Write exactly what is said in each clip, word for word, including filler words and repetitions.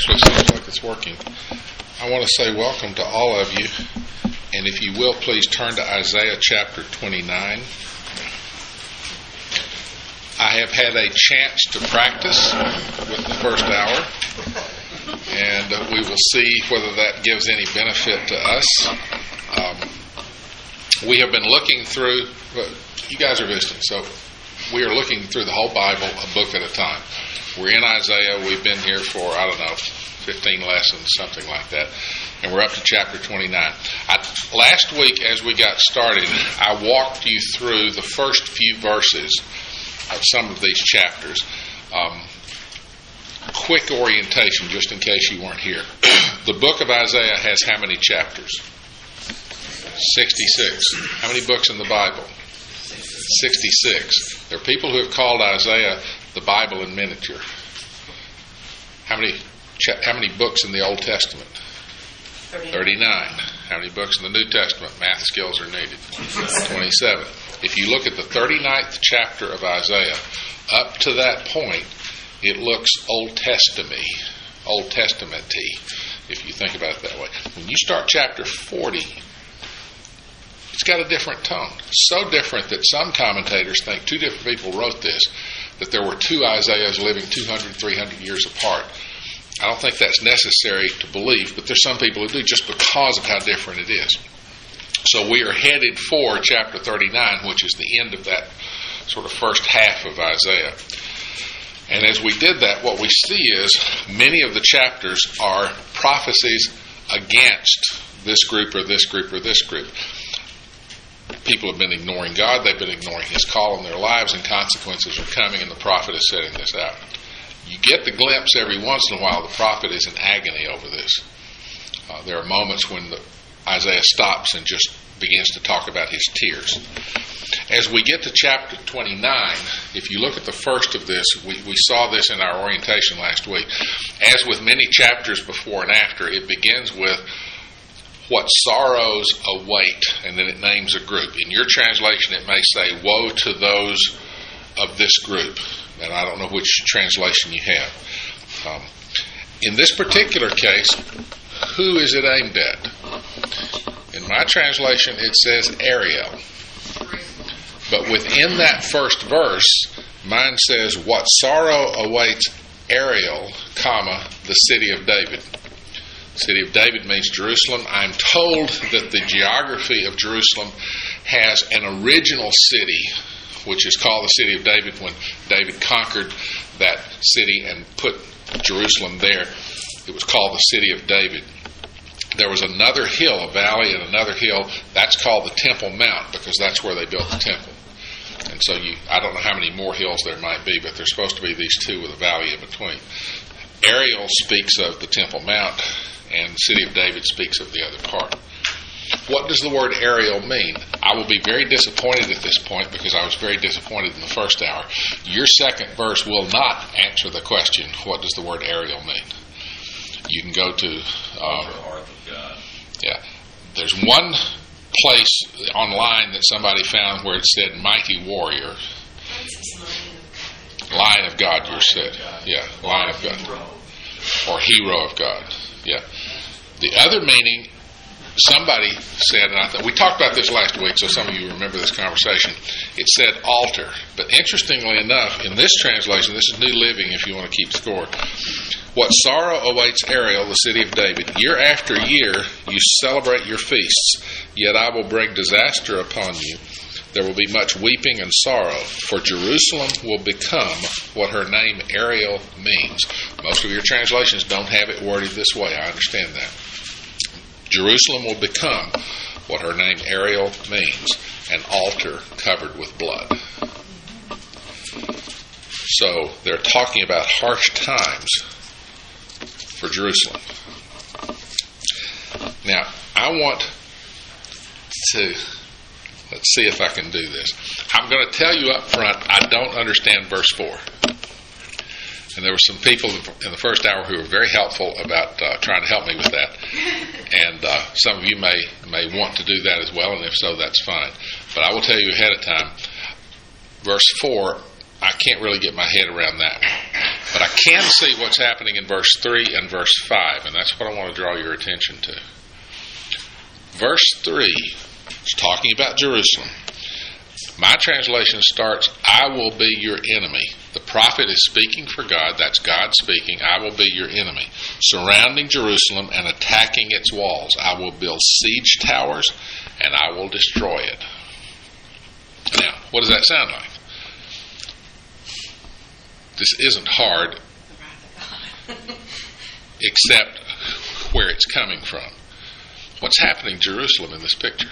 actually seems like it's working. I want to say welcome to all of you, and if you will, please turn to Isaiah chapter twenty-nine. I have had a chance to practice with the first hour, and uh, we will see whether that gives any benefit to us. Um, we have been looking through, well, you guys are visiting, so we are looking through the whole Bible a book at a time. We're in Isaiah. We've been here for, I don't know, fifteen lessons, something like that. And we're up to chapter twenty-nine. I, last week, as we got started, I walked you through the first few verses of some of these chapters. Um, quick orientation, just in case you weren't here. The book of Isaiah has how many chapters? sixty-six. How many books in the Bible? sixty-six. There are people who have called Isaiah the Bible in miniature. How many how many books in the Old Testament? thirty-nine. How many books in the New Testament? Math skills are needed. twenty-seven. If you look at the thirty-ninth chapter of Isaiah, up to that point, it looks Old Testament-y, Old Testament-y, if you think about it that way. When you start chapter forty, it's got a different tone. So different that some commentators think, two different people wrote this, that there were two Isaiahs living two hundred, three hundred years apart. I don't think that's necessary to believe, but there's some people who do just because of how different it is. So we are headed for chapter thirty-nine, which is the end of that sort of first half of Isaiah. And as we did that, what we see is many of the chapters are prophecies against this group or this group or this group. People have been ignoring God, they've been ignoring His call in their lives, and consequences are coming, and the prophet is setting this out. You get the glimpse every once in a while the prophet is in agony over this. Uh, there are moments when the, Isaiah stops and just begins to talk about his tears. As we get to chapter twenty-nine, if you look at the first of this, we, we saw this in our orientation last week. As with many chapters before and after, it begins with what sorrows await, and then it names a group. In your translation, it may say, woe to those of this group. And I don't know which translation you have. Um, in this particular case, who is it aimed at? In my translation, it says Ariel. But within that first verse, mine says, what sorrow awaits Ariel, comma, the city of David. City of David means Jerusalem. I'm told that the geography of Jerusalem has an original city, which is called the City of David when David conquered that city and put Jerusalem there. It was called the City of David. There was another hill, a valley and another hill. That's called the Temple Mount because that's where they built the temple. And so you, I don't know how many more hills there might be, but there's supposed to be these two with a valley in between. Ariel speaks of the Temple Mount, and the City of David speaks of the other part. What does the word Ariel mean? I will be very disappointed at this point because I was very disappointed in the first hour. Your second verse will not answer the question, what does the word Ariel mean? You can go to... Uh, yeah. There's one place online that somebody found where it said mighty warrior. Lion of God, you said. Yeah, Lion of God. Or hero of God. Yeah. The other meaning, somebody said, and I thought we talked about this last week, so some of you remember this conversation. It said altar, but interestingly enough, in this translation, this is New Living, if you want to keep score. What sorrow awaits Ariel, the city of David. Year after year, you celebrate your feasts. Yet I will bring disaster upon you. There will be much weeping and sorrow, for Jerusalem will become what her name Ariel means. Most of your translations don't have it worded this way. I understand that. Jerusalem will become what her name Ariel means, an altar covered with blood. So they're talking about harsh times for Jerusalem. Now, I want to... Let's see if I can do this. I'm going to tell you up front, I don't understand verse four. And there were some people in the first hour who were very helpful about uh, trying to help me with that. And uh, some of you may may want to do that as well, and if so, that's fine. But I will tell you ahead of time, verse four, I can't really get my head around that one. But I can see what's happening in verse three and verse five, and that's what I want to draw your attention to. Verse three is talking about Jerusalem. My translation starts, I will be your enemy. The prophet is speaking for God. That's God speaking. I will be your enemy. Surrounding Jerusalem and attacking its walls. I will build siege towers and I will destroy it. Now, what does that sound like? This isn't hard, except where it's coming from. What's happening to Jerusalem in this picture?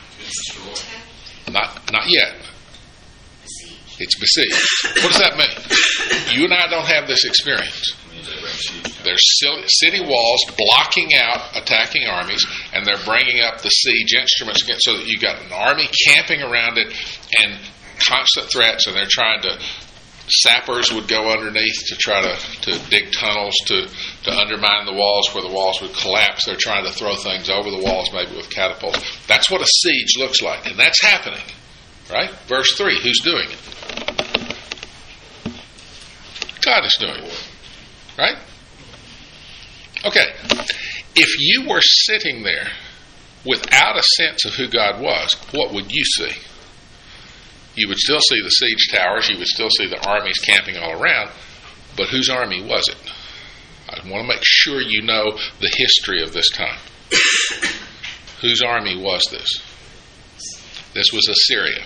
Not, not yet. It's besieged. What does that mean? You and I don't have this experience. There's city walls blocking out attacking armies, and they're bringing up the siege instruments again, so that you've got an army camping around it and constant threats, and they're trying to. Sappers would go underneath to try to, to dig tunnels to, to undermine the walls where the walls would collapse. They're trying to throw things over the walls, maybe with catapults. That's what a siege looks like, and that's happening. Right? Verse three, who's doing it? God is doing it. Right? Okay. If you were sitting there without a sense of who God was, what would you see? You would still see the siege towers. You would still see the armies camping all around. But whose army was it? I want to make sure you know the history of this time. Whose army was this? This was Assyria.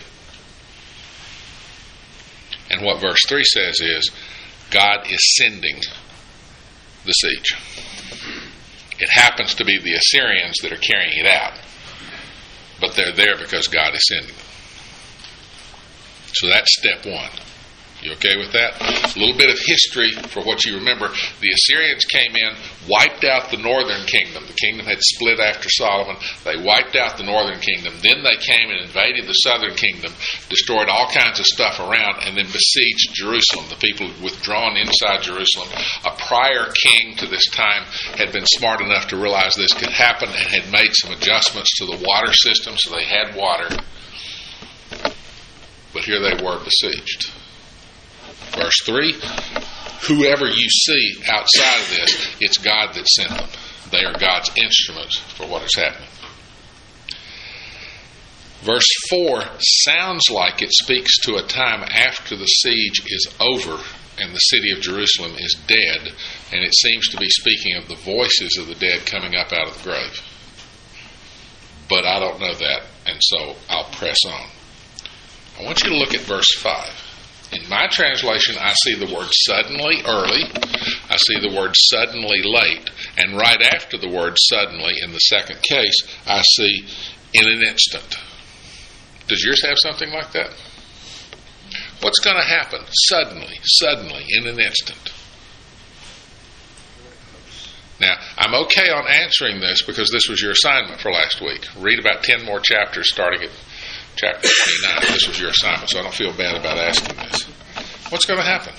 And what verse three says is, God is sending the siege. It happens to be the Assyrians that are carrying it out. But they're there because God is sending them. So that's step one. You okay with that? A little bit of history for what you remember. The Assyrians came in, wiped out the northern kingdom. The kingdom had split after Solomon. They wiped out the northern kingdom. Then they came and invaded the southern kingdom, destroyed all kinds of stuff around, and then besieged Jerusalem. The people had withdrawn inside Jerusalem. A prior king to this time had been smart enough to realize this could happen and had made some adjustments to the water system, so they had water. But here they were besieged. Verse three, whoever you see outside of this, it's God that sent them. They are God's instruments for what is happening. Verse four sounds like it speaks to a time after the siege is over and the city of Jerusalem is dead, and it seems to be speaking of the voices of the dead coming up out of the grave. But I don't know that, and so I'll press on. I want you to look at verse five. In my translation, I see the word suddenly early. I see the word suddenly late. And right after the word suddenly, in the second case, I see in an instant. Does yours have something like that? What's going to happen? Suddenly, suddenly, in an instant. Now, I'm okay on answering this because this was your assignment for last week. Read about ten more chapters starting at chapter twenty-nine. This was your assignment, so I don't feel bad about asking this. What's going to happen?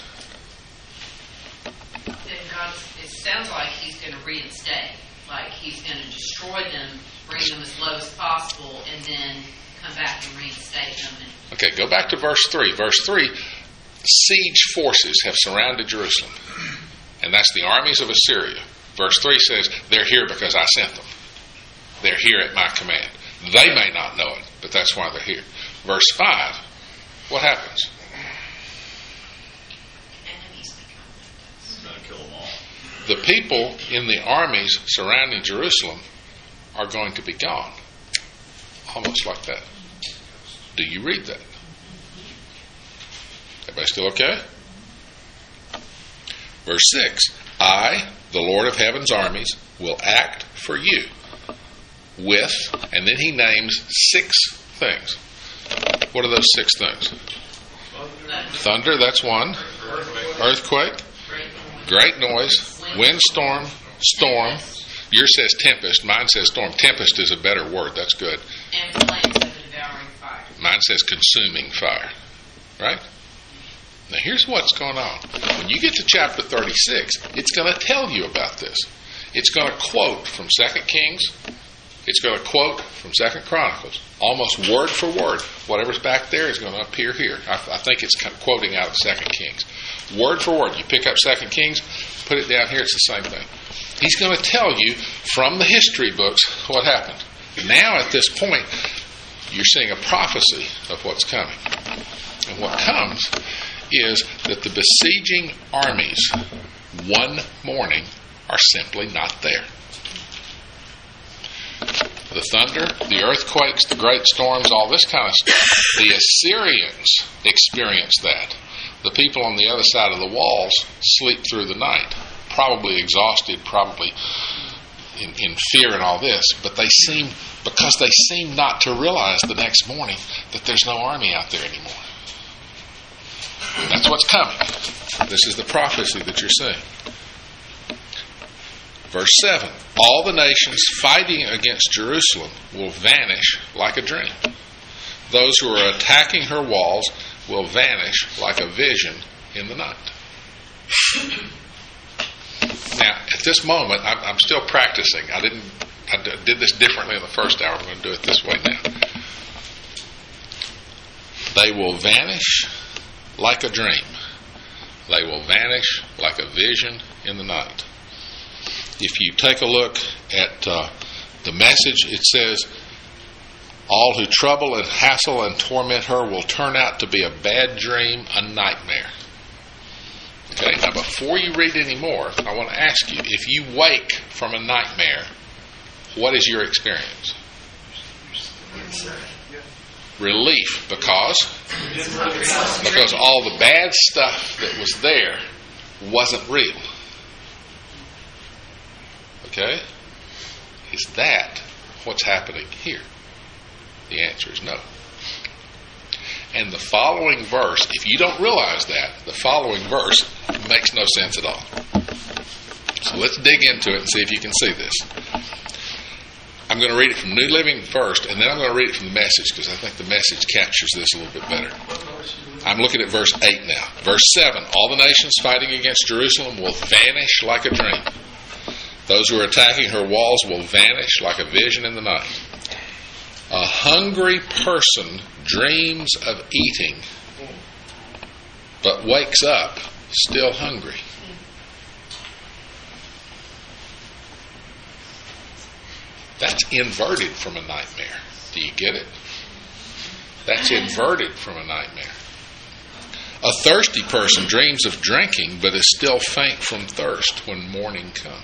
God, it sounds like he's going to reinstate. Like he's going to destroy them, bring them as low as possible, and then come back and reinstate them. And okay, go back to verse three. Verse three, siege forces have surrounded Jerusalem. And that's the armies of Assyria. Verse three says, they're here because I sent them. They're here at my command. They may not know it, but that's why they're here. Verse five, what happens? The people in the armies surrounding Jerusalem are going to be gone. Almost like that. Do you read that? Everybody still okay? Verse six, I, the Lord of heaven's armies, will act for you with, and then he names six things. What are those six things? Thunder, that's one. Earthquake, great noise, windstorm, storm. Yours says tempest, mine says storm. Tempest is a better word, that's good. And flames of the devouring fire. Mine says consuming fire. Right? Now here's what's going on. When you get to chapter thirty-six, it's going to tell you about this. It's going to quote from Second Kings It's going to quote from Second Chronicles, almost word for word. Whatever's back there is going to appear here. I, I think it's kind of quoting out of Second Kings. Word for word. You pick up Second Kings, put it down here, it's the same thing. He's going to tell you from the history books what happened. Now at this point, you're seeing a prophecy of what's coming. And what comes is that the besieging armies one morning are simply not there. The thunder, the earthquakes, the great storms, all this kind of stuff. The Assyrians experienced that. The people on the other side of the walls sleep through the night, probably exhausted, probably in, in fear and all this, but they seem, because they seem not to realize the next morning that there's no army out there anymore. That's what's coming. This is the prophecy that you're seeing. Verse seven, all the nations fighting against Jerusalem will vanish like a dream. Those who are attacking her walls will vanish like a vision in the night. Now, at this moment, I'm, I'm still practicing. I didn't. I did this differently in the first hour. I'm going to do it this way now. They will vanish like a dream. They will vanish like a vision in the night. If you take a look at uh, the Message, it says, all who trouble and hassle and torment her will turn out to be a bad dream, a nightmare. Okay, now before you read any more, I want to ask you, if you wake from a nightmare, what is your experience? Relief, because because all the bad stuff that was there wasn't real. Okay? Is that what's happening here? The answer is no. And the following verse, if you don't realize that, the following verse makes no sense at all. So let's dig into it and see if you can see this. I'm going to read it from New Living first, and then I'm going to read it from the Message, because I think the Message captures this a little bit better. I'm looking at verse eight now. Verse seven, all the nations fighting against Jerusalem will vanish like a dream. Those who are attacking her walls will vanish like a vision in the night. A hungry person dreams of eating, but wakes up still hungry. That's inverted from a nightmare. Do you get it? That's inverted from a nightmare. A thirsty person dreams of drinking, but is still faint from thirst when morning comes.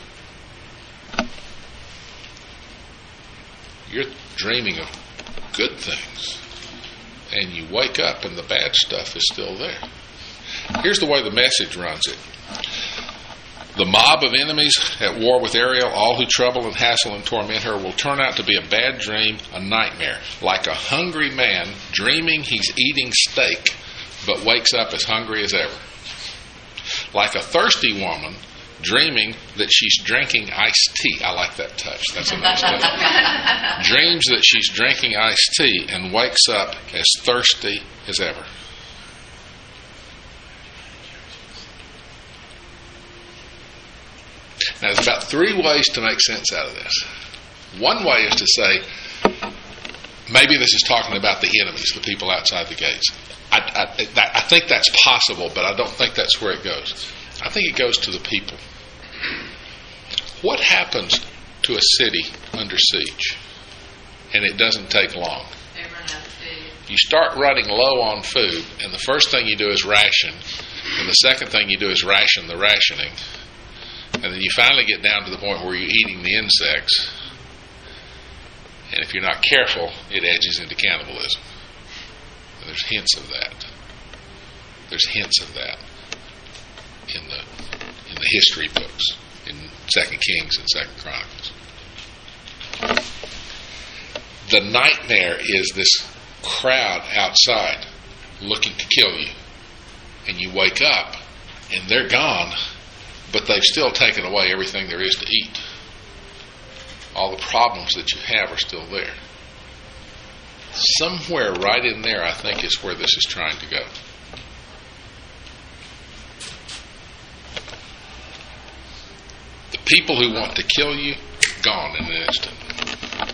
You're dreaming of good things, and you wake up and the bad stuff is still there. Here's the way the Message runs it. The mob of enemies at war with Ariel, all who trouble and hassle and torment her, will turn out to be a bad dream, a nightmare, like a hungry man dreaming he's eating steak, but wakes up as hungry as ever. Like a thirsty woman dreaming that she's drinking iced tea. I like that touch. That's a nice touch. Dreams that she's drinking iced tea and wakes up as thirsty as ever. Now, there's about three ways to make sense out of this. One way is to say, maybe this is talking about the enemies, the people outside the gates. I, I, that, I think that's possible, but I don't think that's where it goes. I think it goes to the people. What happens to a city under siege? And it doesn't take long. They run out of food. You start running low on food, and the first thing you do is ration, and the second thing you do is ration the rationing. And then you finally get down to the point where you're eating the insects. And if you're not careful, it edges into cannibalism. And there's hints of that. There's hints of that in the in the history books, in Second Kings and Second Chronicles. The nightmare is this crowd outside looking to kill you. And you wake up and they're gone, but they've still taken away everything there is to eat. All the problems that you have are still there. Somewhere right in there, I think, is where this is trying to go. The people who want to kill you, gone in an instant.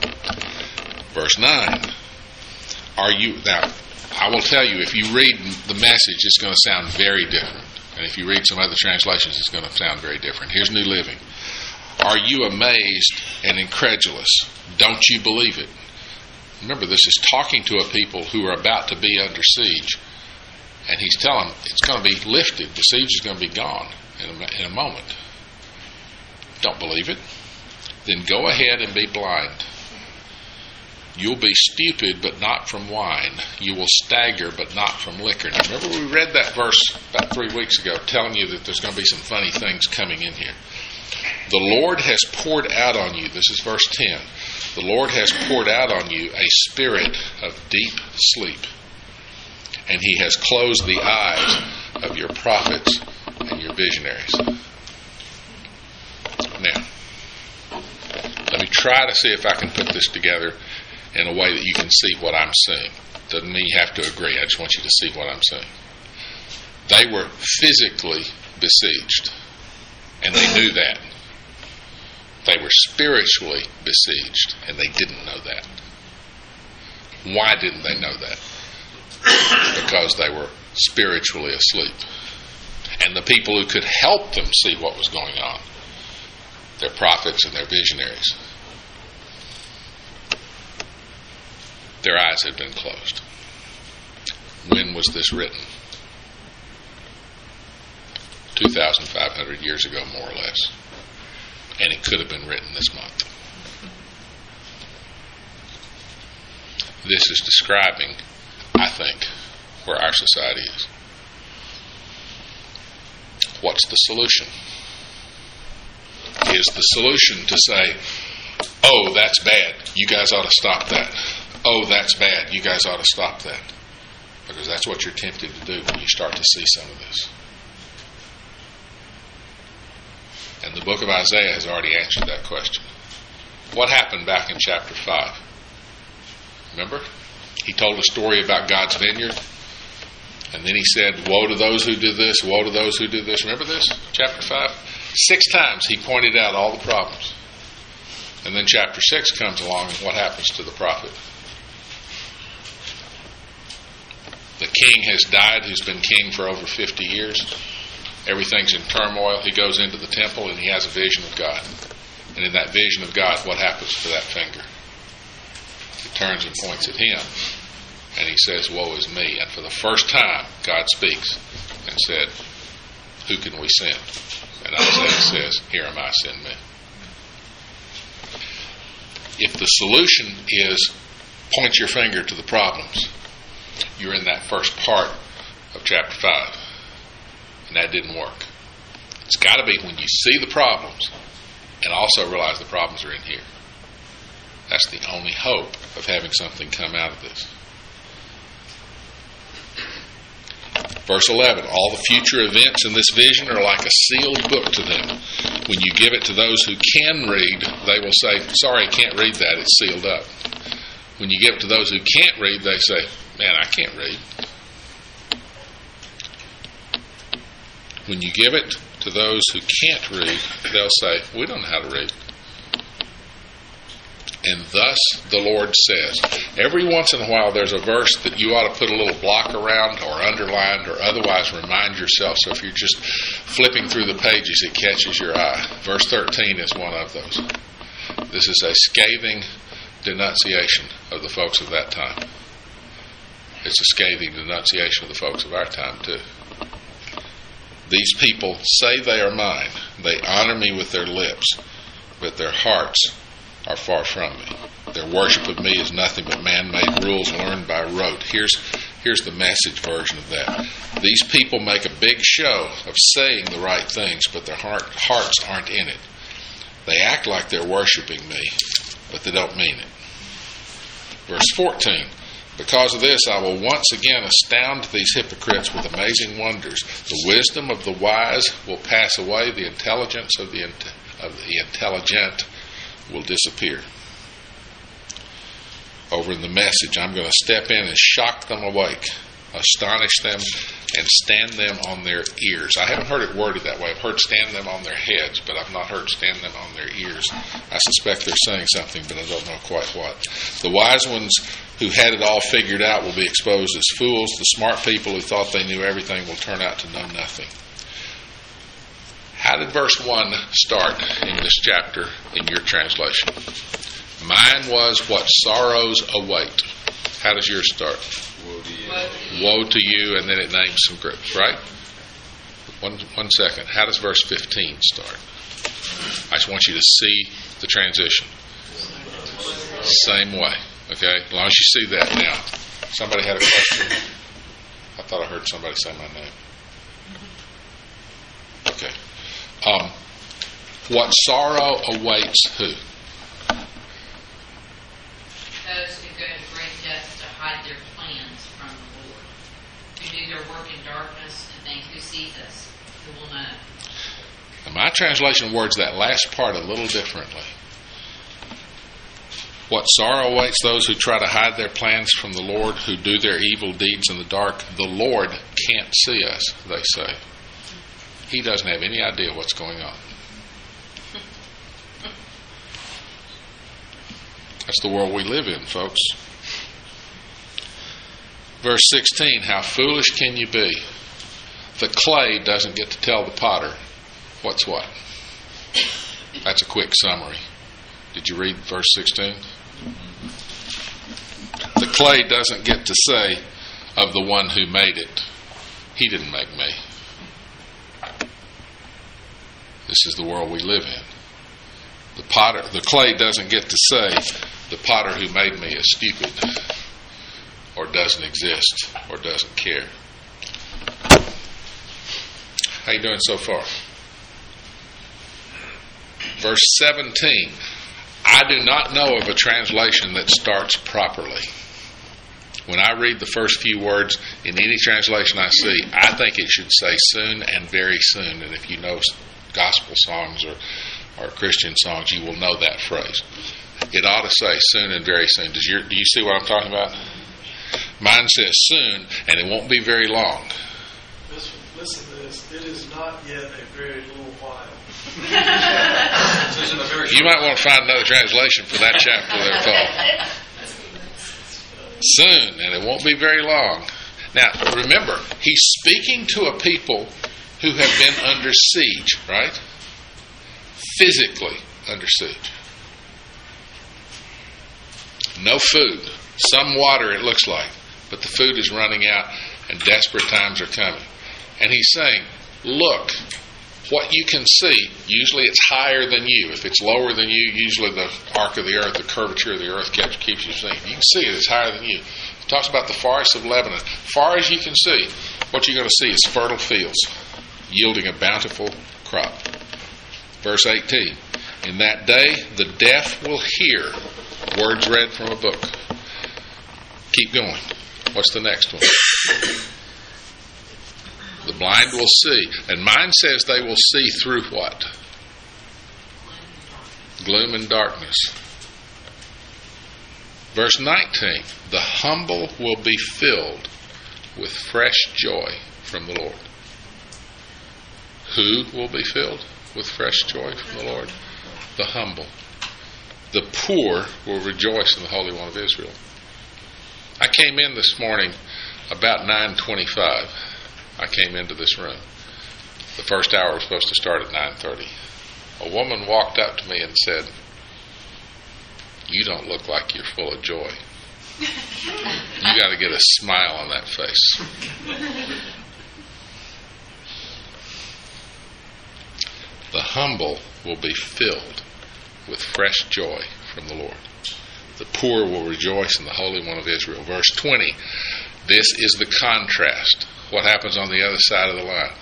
Verse nine. Are you, now, I will tell you, if you read the Message, it's going to sound very different. And if you read some other translations, it's going to sound very different. Here's New Living. Are you amazed and incredulous? Don't you believe it? Remember, this is talking to a people who are about to be under siege. And he's telling them it's going to be lifted. The siege is going to be gone in a, in a moment. Don't believe it? Then go ahead and be blind. You'll be stupid, but not from wine. You will stagger, but not from liquor. Now, remember we read that verse about three weeks ago, telling you that there's going to be some funny things coming in here. The Lord has poured out on you, this is verse ten, the Lord has poured out on you a spirit of deep sleep, and he has closed the eyes of your prophets and your visionaries. Now, let me try to see if I can put this together in a way that you can see what I'm saying. Doesn't mean you have to agree. I just want you to see what I'm saying. They were physically besieged, and they knew that. They were spiritually besieged, and they didn't know that. Why didn't they know that? Because they were spiritually asleep. And the people who could help them see what was going on, their prophets and their visionaries, their eyes had been closed. When was this written? two thousand five hundred years ago, more or less. And it could have been written this month. This is describing, I think, where our society is. What's the solution? Is the solution to say, oh, that's bad, you guys ought to stop that. Oh, that's bad, you guys ought to stop that. Because that's what you're tempted to do when you start to see some of this. And the book of Isaiah has already answered that question. What happened back in chapter five? Remember? He told a story about God's vineyard. And then he said, woe to those who do this, woe to those who do this. Remember this? Chapter five? Six times he pointed out all the problems. And then chapter six comes along, and what happens to the prophet? The king has died who's been king for over fifty years. Everything's in turmoil. He goes into the temple and he has a vision of God. And in that vision of God, what happens to that finger? He turns and points at him. And he says, woe is me. And for the first time, God speaks and said, who can we send? And Isaiah says, here am I, send me. If the solution is point your finger to the problems, you're in that first part of chapter five. And that didn't work. It's got to be when you see the problems and also realize the problems are in here. That's the only hope of having something come out of this. Verse eleven, all the future events in this vision are like a sealed book to them. When you give it to those who can read, they will say, sorry, I can't read that, it's sealed up. When you give it to those who can't read, they say, man, I can't read. When you give it to those who can't read, they'll say, we don't know how to read. And thus the Lord says. Every once in a while there's a verse that you ought to put a little block around or underlined or otherwise remind yourself. So if you're just flipping through the pages, it catches your eye. Verse thirteen is one of those. This is a scathing denunciation of the folks of that time. It's a scathing denunciation of the folks of our time too. These people say they are mine. They honor me with their lips, but their hearts are far from me. Their worship of me is nothing but man-made rules learned by rote. Here's, here's the Message version of that. These people make a big show of saying the right things, but their heart, hearts aren't in it. They act like they're worshiping me, but they don't mean it. Verse fourteen. Because of this, I will once again astound these hypocrites with amazing wonders. The wisdom of the wise will pass away. The intelligence of the, of the intelligent will disappear. Over in the Message, I'm going to step in and shock them awake, astonish them, and stand them on their ears. I haven't heard it worded that way. I've heard stand them on their heads, but I've not heard stand them on their ears. I suspect they're saying something, but I don't know quite what. The wise ones who had it all figured out will be exposed as fools. The smart people who thought they knew everything will turn out to know nothing. How did verse one start in this chapter in your translation? Mine was, what sorrows await. How does yours start? Woe to you. Woe to you, and then it names some groups, right? One, one second. How does verse fifteen start? I just want you to see the transition. Same way, okay? As long as you see that now. Somebody had a question? I thought I heard somebody say my name. Okay. Um, what sorrow awaits who? Those who go to great depths to hide their plans from the Lord, who do their work in darkness and think, who sees us, who will know. Now my translation words that last part a little differently. What sorrow awaits those who try to hide their plans from the Lord, who do their evil deeds in the dark. The Lord can't see us, they say. He doesn't have any idea what's going on. That's the world we live in, folks. Verse sixteen, how foolish can you be? The clay doesn't get to tell the potter what's what. That's a quick summary. Did you read verse sixteen? The clay doesn't get to say of the one who made it, he didn't make me. This is the world we live in. The potter, the clay doesn't get to say the potter who made me is stupid or doesn't exist or doesn't care. How you doing so far? Verse seventeen. I do not know of a translation that starts properly. When I read the first few words in any translation I see, I think it should say soon and very soon. And if you know gospel songs or, or Christian songs, you will know that phrase. It ought to say soon and very soon. Does your, do you see what I'm talking about? Mine says soon, and it won't be very long. Listen, listen to this. It is not yet a very little while. You might want to find another translation for that chapter there, Paul. Soon, and it won't be very long. Now, remember, he's speaking to a people who have been under siege, right? Physically under siege. No food. Some water, it looks like. But the food is running out and desperate times are coming. And he's saying, look, what you can see, usually it's higher than you. If it's lower than you, usually the arc of the earth, the curvature of the earth keeps, keeps you seeing. You can see it, it's higher than you. It talks about the forests of Lebanon. Far as you can see, what you're going to see is fertile fields, yielding a bountiful crop. Verse eighteen, in that day the deaf will hear words read from a book. Keep going. What's the next one? The blind will see. And mine says they will see through what? Gloom and darkness. Verse nineteen, the humble will be filled with fresh joy from the Lord. Who will be filled with fresh joy from the Lord? The humble. The poor will rejoice in the Holy One of Israel. I came in this morning about nine twenty-five. I came into this room. The first hour was supposed to start at nine thirty. A woman walked up to me and said, you don't look like you're full of joy. You got to get a smile on that face. The humble will be filled with fresh joy from the Lord. The poor will rejoice in the Holy One of Israel. Verse twenty, this is the contrast. What happens on the other side of the line?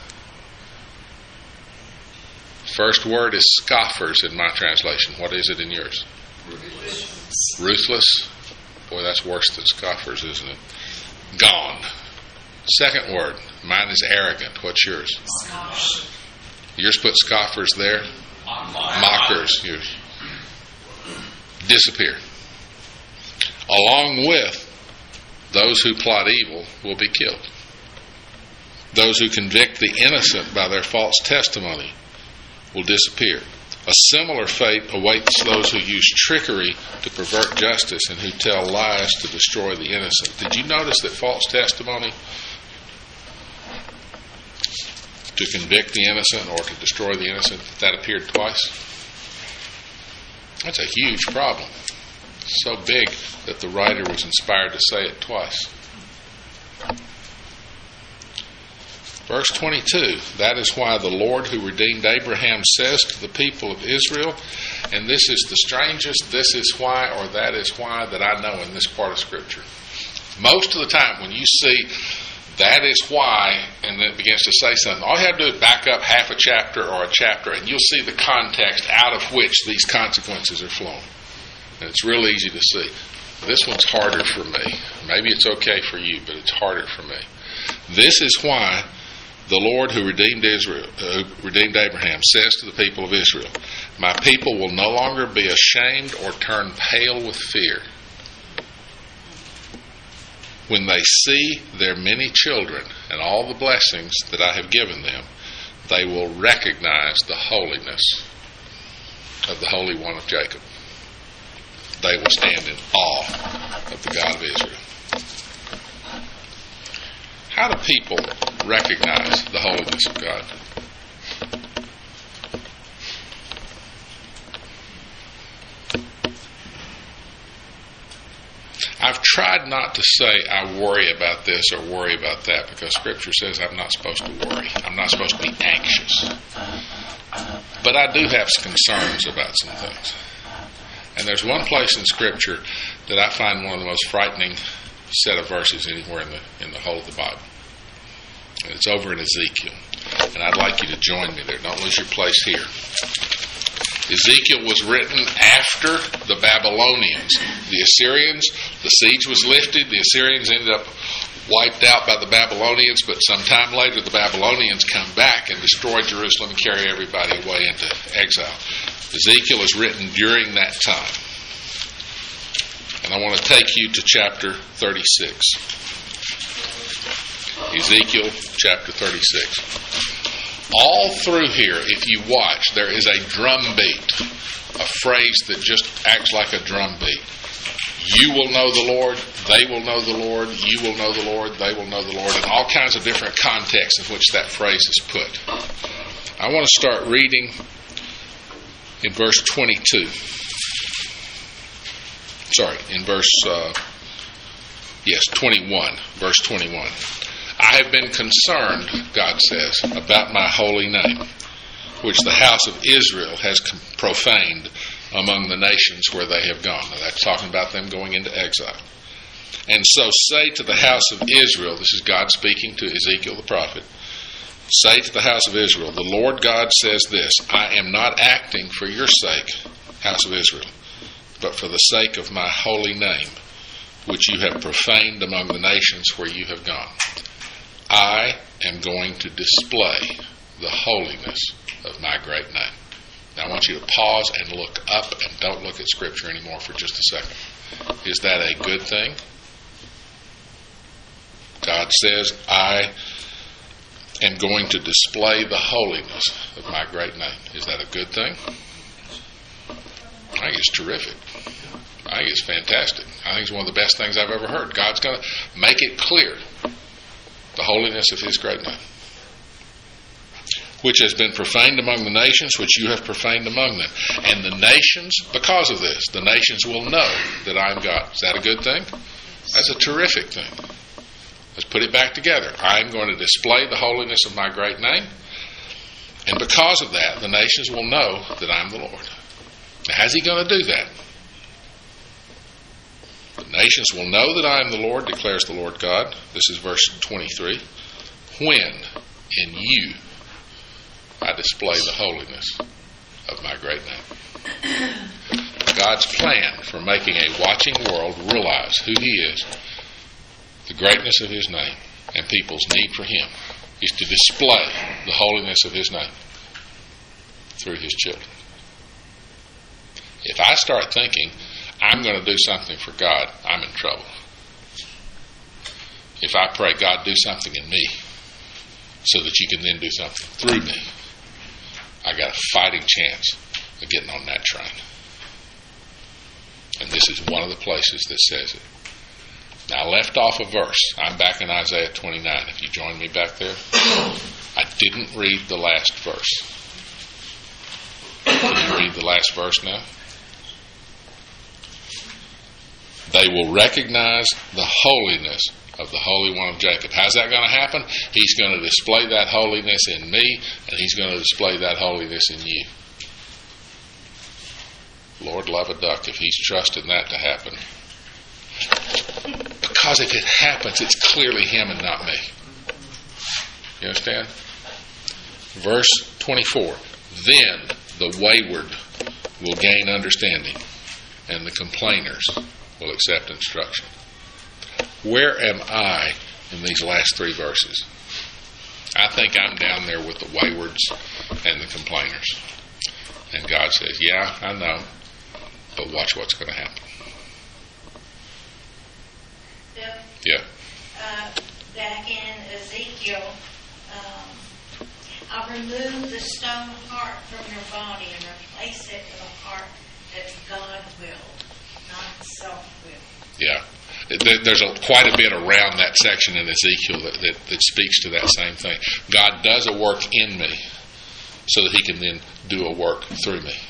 First word is scoffers in my translation. What is it in yours? Ruthless. Ruthless. Boy, that's worse than scoffers, isn't it? Gone. Second word. Mine is arrogant. What's yours? Scoffers. Yours put scoffers there. Mockers. You disappear. Along with those who plot evil will be killed. Those who convict the innocent by their false testimony will disappear. A similar fate awaits those who use trickery to pervert justice and who tell lies to destroy the innocent. Did you notice that false testimony to convict the innocent or to destroy the innocent, that appeared twice? That's a huge problem. So big that the writer was inspired to say it twice. Verse twenty-two, that is why the Lord who redeemed Abraham says to the people of Israel, and this is the strangest, this is why, or that is why that I know in this part of Scripture. Most of the time when you see that is why, and then it begins to say something, all you have to do is back up half a chapter or a chapter, and you'll see the context out of which these consequences are flowing. And it's real easy to see. This one's harder for me. Maybe it's okay for you, but it's harder for me. This is why the Lord who redeemed Israel, uh, who redeemed Abraham, says to the people of Israel, my people will no longer be ashamed or turn pale with fear. When they see their many children and all the blessings that I have given them, they will recognize the holiness of the Holy One of Jacob. They will stand in awe of the God of Israel. How do people recognize the holiness of God? I've tried not to say I worry about this or worry about that because Scripture says I'm not supposed to worry. I'm not supposed to be anxious. But I do have some concerns about some things. And there's one place in Scripture that I find one of the most frightening set of verses anywhere in the in the whole of the Bible. And it's over in Ezekiel. And I'd like you to join me there. Don't lose your place here. Ezekiel was written after the Babylonians. The Assyrians, the siege was lifted. The Assyrians ended up wiped out by the Babylonians, but sometime later the Babylonians come back and destroy Jerusalem and carry everybody away into exile. Ezekiel is written during that time. And I want to take you to chapter thirty-six. Ezekiel chapter thirty-six. All through here, if you watch, there is a drum beat, a phrase that just acts like a drum beat. You will know the Lord, they will know the Lord, you will know the Lord, they will know the Lord, and all kinds of different contexts in which that phrase is put. I want to start reading in verse twenty-two. Sorry, in verse, uh, yes, twenty-one, verse twenty-one. I have been concerned, God says, about my holy name, which the house of Israel has profaned among the nations where they have gone. Now that's talking about them going into exile. And so say to the house of Israel, this is God speaking to Ezekiel the prophet, say to the house of Israel, the Lord God says this, I am not acting for your sake, house of Israel, but for the sake of my holy name, which you have profaned among the nations where you have gone. I am going to display the holiness of my great name. Now I want you to pause and look up and don't look at Scripture anymore for just a second. Is that a good thing? God says, I am going to display the holiness of my great name. Is that a good thing? I think it's terrific. I think it's fantastic. I think it's one of the best things I've ever heard. God's going to make it clear the holiness of His great name, which has been profaned among the nations, which you have profaned among them. And the nations, because of this, the nations will know that I am God. Is that a good thing? That's a terrific thing. Let's put it back together. I am going to display the holiness of my great name, and because of that, the nations will know that I am the Lord. Now, how's He going to do that? The nations will know that I am the Lord, declares the Lord God. This is verse twenty-three. When in you I display the holiness of my great name. God's plan for making a watching world realize who He is, the greatness of His name, and people's need for Him is to display the holiness of His name through His children. If I start thinking I'm going to do something for God, I'm in trouble. If I pray, God, do something in me, so that you can then do something through me. I got a fighting chance of getting on that train. And this is one of the places that says it. Now, I left off a verse. I'm back in Isaiah twenty-nine. If you join me back there, I didn't read the last verse. Can you read the last verse now? They will recognize the holiness of the Holy One of Jacob. How's that going to happen? He's going to display that holiness in me, and He's going to display that holiness in you. Lord love a duck if He's trusting that to happen. Because if it happens, it's clearly Him and not me. You understand? Verse twenty-four. Then the wayward will gain understanding, and the complainers will accept instruction. Where am I in these last three verses? I think I'm down there with the waywards and the complainers. And God says, yeah, I know, but watch what's going to happen. Bill, Yeah. uh, back in Ezekiel, um, I'll remove the stone heart from your body and replace it with a heart that's God-willed, not self-willed. Yeah. There's a, quite a bit around that section in Ezekiel that, that, that speaks to that same thing. God does a work in me so that He can then do a work through me.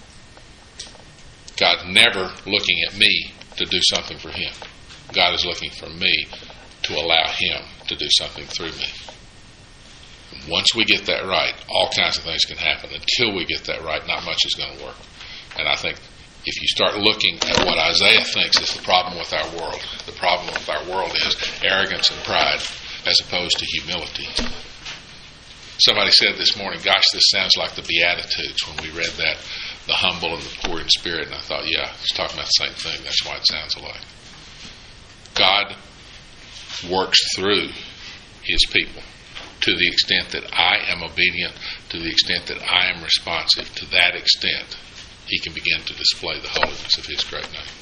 God's never looking at me to do something for Him. God is looking for me to allow Him to do something through me. Once we get that right, all kinds of things can happen. Until we get that right, not much is going to work. And I think if you start looking at what Isaiah thinks is the problem with our world, the problem with our world is arrogance and pride as opposed to humility. Somebody said this morning, gosh, this sounds like the Beatitudes when we read that, the humble and the poor in spirit. And I thought, yeah, it's talking about the same thing. That's why it sounds alike. God works through His people to the extent that I am obedient, to the extent that I am responsive. To that extent, He can begin to display the holiness of His great name.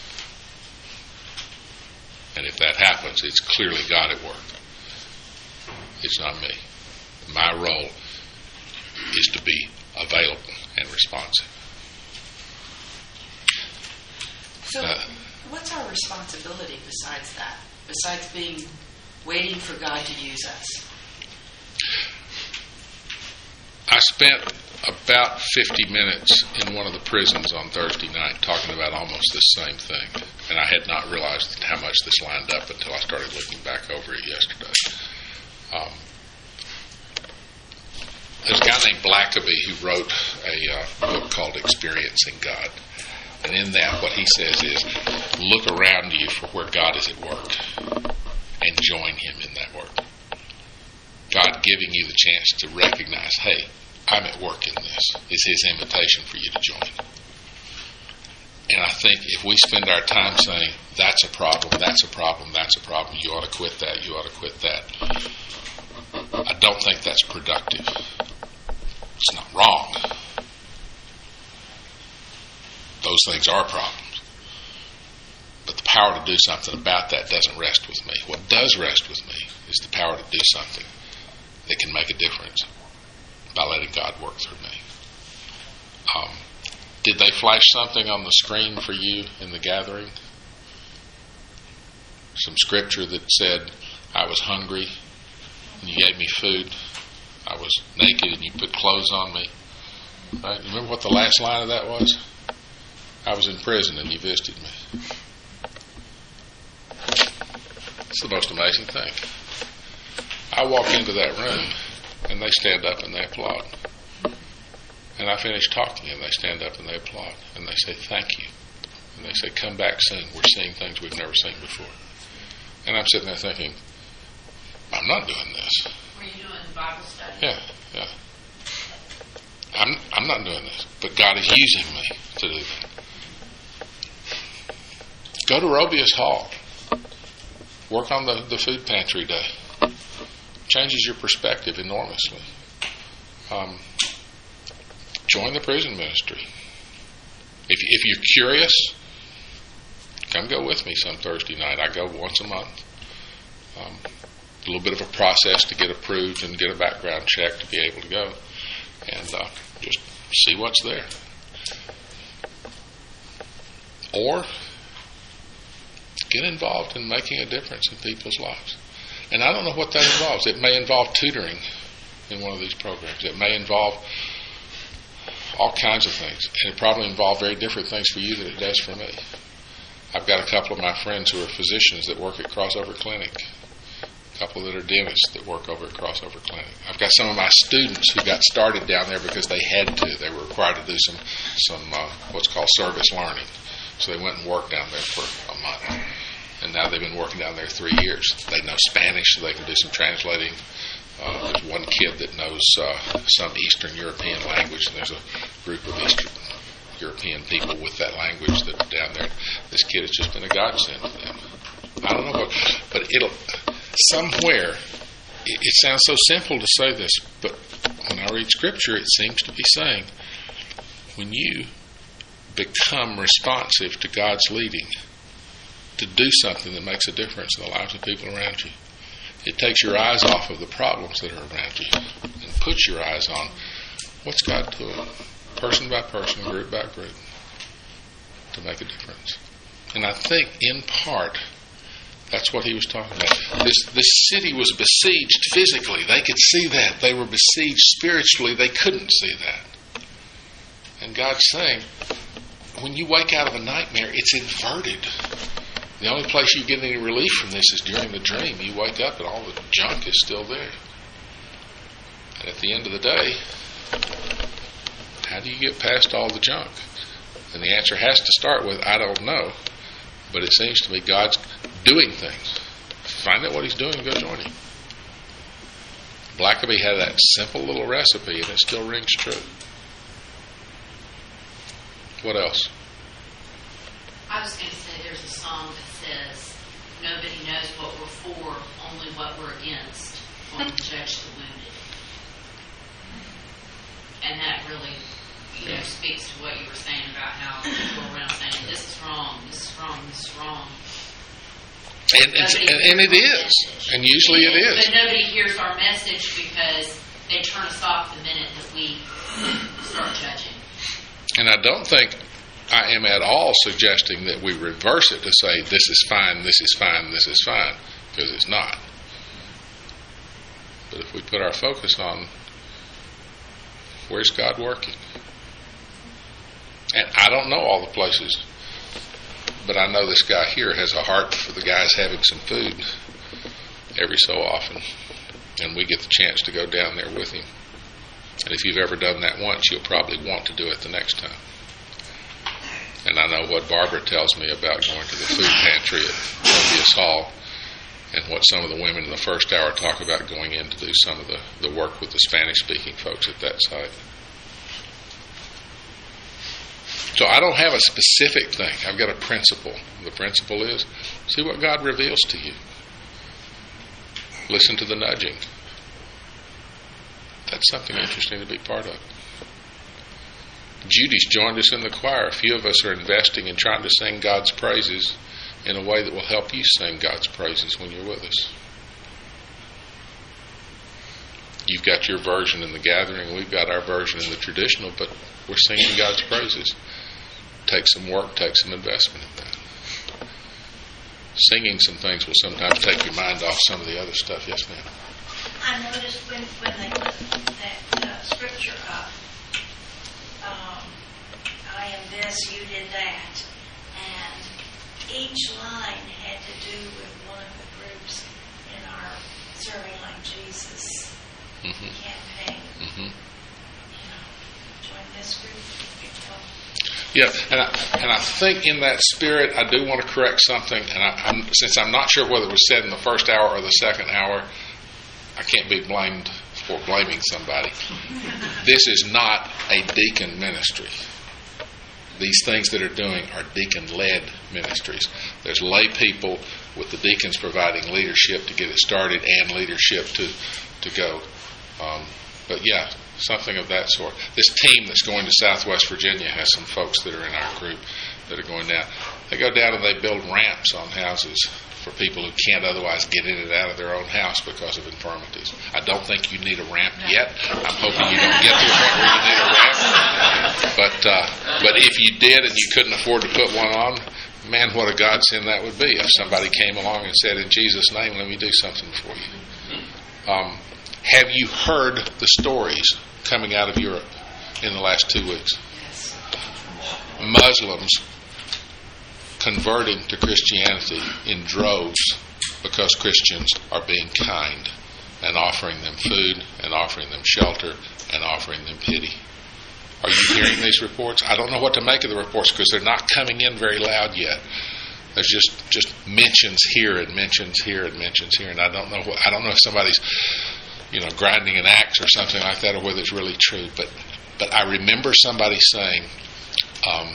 And if that happens, it's clearly God at work. It's not me. My role is to be available and responsive. So, Uh, what's our responsibility besides that? Besides being, waiting for God to use us? I spent about fifty minutes in one of the prisons on Thursday night talking about almost this same thing. And I had not realized how much this lined up until I started looking back over it yesterday. Um, there's a guy named Blackaby who wrote a uh, book called Experiencing God. And in that, what he says is, look around you for where God is at work and join Him in that work. God giving you the chance to recognize, hey, I'm at work in this. It's His invitation for you to join. And I think if we spend our time saying, that's a problem, that's a problem, that's a problem, you ought to quit that, you ought to quit that, I don't think that's productive. It's not wrong. Those things are problems. But the power to do something about that doesn't rest with me. What does rest with me is the power to do something that can make a difference by letting God work through me. Um, did they flash something on the screen for you in the gathering? Some scripture that said, I was hungry and you gave me food. I was naked and you put clothes on me. Right? You remember what the last line of that was? I was in prison and you visited me. It's the most amazing thing. I walk into that room and they stand up and they applaud. And I finish talking and they stand up and they applaud. And they say, thank you. And they say, come back soon. We're seeing things we've never seen before. And I'm sitting there thinking, I'm not doing this. Were you doing Bible study? Yeah, yeah. I'm I'm not doing this, but God is using me to do that. Go to Robius Hall. Work on the, the food pantry day. Changes your perspective enormously. Um, join the prison ministry. If if you're curious, come go with me some Thursday night. I go once a month. Um, a little bit of a process to get approved and get a background check to be able to go. And uh, just see what's there. Or get involved in making a difference in people's lives. And I don't know what that involves. It may involve tutoring in one of these programs. It may involve all kinds of things. And it probably involves very different things for you than it does for me. I've got a couple of my friends who are physicians that work at Crossover Clinic. A couple that are dentists that work over at Crossover Clinic. I've got some of my students who got started down there because they had to. They were required to do some, some uh, what's called service learning. So they went and worked down there for a month. And now they've been working down there three years. They know Spanish, so they can do some translating. Uh, there's one kid that knows uh, some Eastern European language, and there's a group of Eastern European people with that language that are down there. This kid has just been a godsend to them. I don't know, but, but it'll somewhere. It, it sounds so simple to say this, but when I read Scripture, it seems to be saying when you become responsive to God's leading to do something that makes a difference in the lives of people around you, it takes your eyes off of the problems that are around you and puts your eyes on what's God doing, person by person, group by group, to make a difference. And I think, in part, that's what he was talking about. This, this city was besieged physically. They could see that. They were besieged spiritually. They couldn't see that. And God's saying, when you wake out of a nightmare, it's inverted. The only place you get any relief from this is during the dream. You wake up and all the junk is still there. And at the end of the day, how do you get past all the junk? And the answer has to start with, I don't know. But it seems to me God's doing things. Find out what he's doing and go join him. Blackaby had that simple little recipe and it still rings true. What else? I was going to say there's a song that says, nobody knows what we're for, only what we're against, when we judge the wounded. And that really, you know, speaks to what you were saying about how people go around saying, this is wrong, this is wrong, this is wrong. And, and, and, and it is. And usually it is. But nobody hears our message because they turn us off the minute that we start judging. And I don't think I am at all suggesting that we reverse it to say this is fine, this is fine, this is fine, because it's not. But if we put our focus on where's God working? And I don't know all the places, but I know this guy here has a heart for the guys having some food every so often. And we get the chance to go down there with him. And if you've ever done that once, you'll probably want to do it the next time. And I know what Barbara tells me about going to the food pantry at Mobius Hall and what some of the women in the first hour talk about going in to do some of the, the work with the Spanish-speaking folks at that site. So I don't have a specific thing. I've got a principle. The principle is, see what God reveals to you. Listen to the nudging. That's something interesting to be part of. Judy's joined us in the choir. A few of us are investing in trying to sing God's praises in a way that will help you sing God's praises when you're with us. You've got your version in the gathering. We've got our version in the traditional, but we're singing God's praises. Takes some work, takes some investment in that. Singing some things will sometimes take your mind off some of the other stuff. Yes, ma'am. I noticed when, when they put that uh, scripture up, um, I am this, you did that, and each line had to do with one of the groups in our Serving Like Jesus mm-hmm. campaign. Mm-hmm. You know, join this group. Yeah, and I, and I think in that spirit, I do want to correct something, and I, I'm, since I'm not sure whether it was said in the first hour or the second hour, I can't be blamed for blaming somebody. This is not a deacon ministry. These things that are doing are deacon-led ministries. There's lay people with the deacons providing leadership to get it started and leadership to, to go. Um, but yeah, something of that sort. This team that's going to Southwest Virginia has some folks that are in our group that are going down. They go down and they build ramps on houses for people who can't otherwise get in and out of their own house because of infirmities. I don't think you need a ramp yet. I'm hoping you don't get to the point where you need a ramp. But, uh, but if you did and you couldn't afford to put one on, man, what a godsend that would be if somebody came along and said, in Jesus' name, let me do something for you. Um, have you heard the stories coming out of Europe in the last two weeks? Muslims converting to Christianity in droves because Christians are being kind and offering them food and offering them shelter and offering them pity. Are you hearing these reports? I don't know what to make of the reports because they're not coming in very loud yet. There's just, just mentions here and mentions here and mentions here, and I don't know what, I don't know if somebody's, you know, grinding an axe or something like that, or whether it's really true. But but I remember somebody saying, um,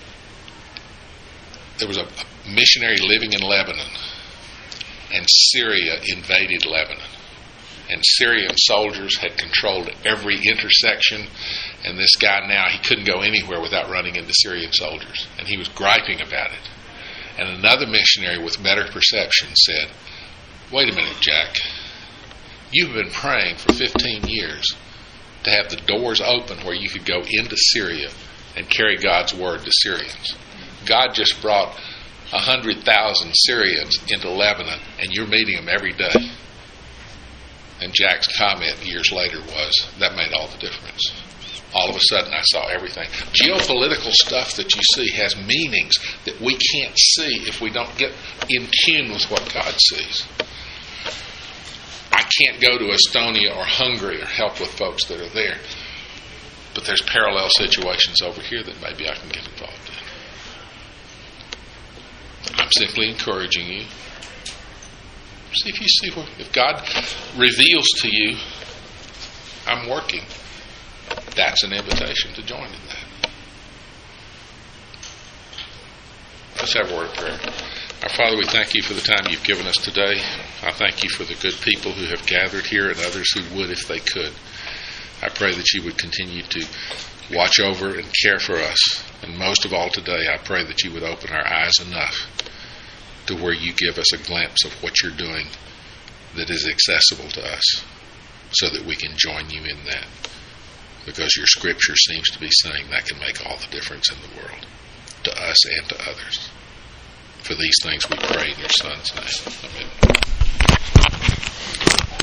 there was a missionary living in Lebanon, and Syria invaded Lebanon. And Syrian soldiers had controlled every intersection, and this guy now, he couldn't go anywhere without running into Syrian soldiers. And he was griping about it. And another missionary with better perception said, wait a minute, Jack. You've been praying for fifteen years to have the doors open where you could go into Syria and carry God's word to Syrians. God just brought one hundred thousand Syrians into Lebanon, and you're meeting them every day. And Jack's comment years later was, that made all the difference. All of a sudden I saw everything. Geopolitical stuff that you see has meanings that we can't see if we don't get in tune with what God sees. I can't go to Estonia or Hungary or help with folks that are there. But there's parallel situations over here that maybe I can get involved in. I'm simply encouraging you. See if you see what, if God reveals to you, I'm working, that's an invitation to join in that. Let's have a word of prayer. Our Father, we thank you for the time you've given us today. I thank you for the good people who have gathered here and others who would if they could. I pray that you would continue to watch over and care for us. And most of all today, I pray that you would open our eyes enough to where you give us a glimpse of what you're doing that is accessible to us so that we can join you in that. Because your scripture seems to be saying that can make all the difference in the world, to us and to others. For these things we pray in your Son's name. Amen.